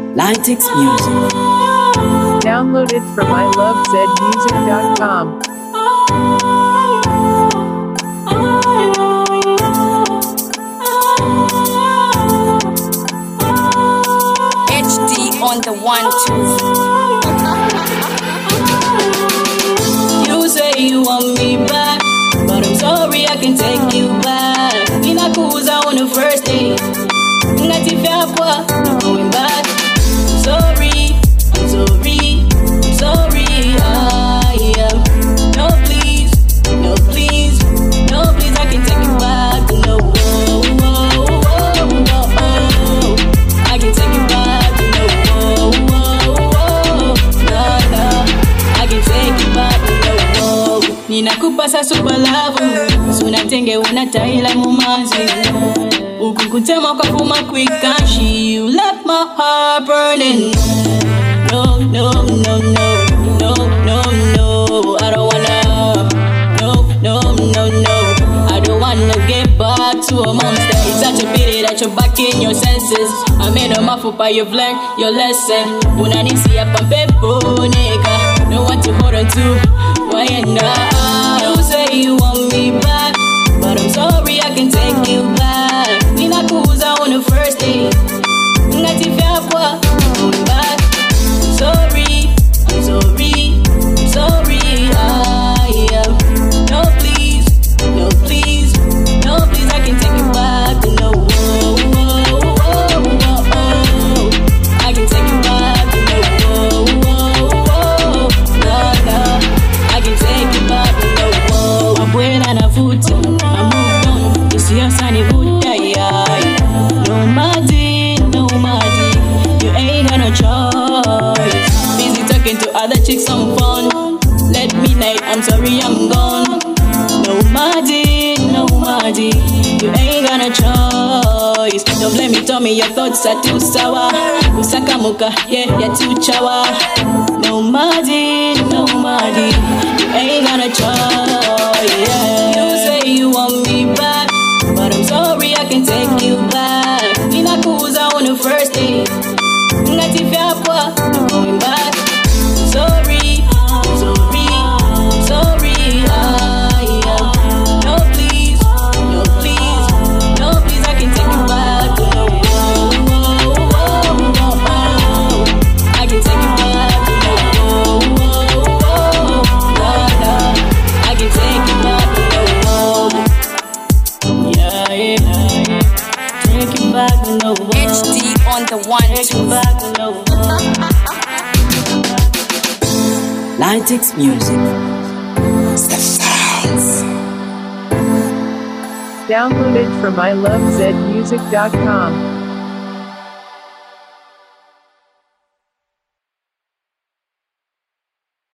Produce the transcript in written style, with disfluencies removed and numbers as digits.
Lytex Music. Downloaded from ilovezmusic.com. HD on the 1-2. You say you want me back, but I'm sorry I can take you back. Ninakuuza on the first day. Ngatifyakwa, I'm going back. I'm sorry, I'm sorry, I'm sorry. No please, no please, no please. I can take you back. No, oh, oh, oh, oh, oh. I can take you back. No, oh, oh, oh, no, no. I can take you back. No, oh. Ninakupasa super love. Sunatenge unataila mumazi. Ukukutema kwa fuma quick and she. You left my heart burning. No, no, no, no, no, no, no. I don't wanna. No, no, no, no. I don't wanna get back to a monster. It's such a pity that you're back in your senses. I made a mafupa, you've learned your lesson. Unanisi hapa pepo nigga. No one to hold on to. Why not? You say you want me back, but I'm sorry I can take you back. Ninakuuza on the first day. Ngatifyakwa, I'm going back. I'm sorry, I'm sorry, I'm sorry. No please, no please, no please. I can take you back. No, oh, oh, oh, oh, oh. I can take you back. No, oh, oh, oh, no, no. I can take you back. No, oh. I'm when I foot, I moved on. You see your sunny good day. No money, no money. You ain't got no choice. Busy talking to other chicks on phone. Let me night, I'm sorry I'm gone. No money, no money. You ain't got no choice. Don't blame me, tell me your thoughts are too sour. Usakamuka, yeah, you're too chawa. No money, no money. You ain't got no choice, yeah. You say you want me back, but I'm sorry I can take you back. Ninakuuza on the first day. Ngatifyakwa, I'm going back. Sorry, sorry, sorry. No please, no please, no please. I can take you back. No, oh, oh, oh, oh, oh. I can take you back. No, oh, oh, oh, no, no. I can take you back. No, oh. Yeah, yeah, yeah. Take you back. No, oh. HD on the 1-2. Lytex Music. Downloaded from ilovezmusic.com.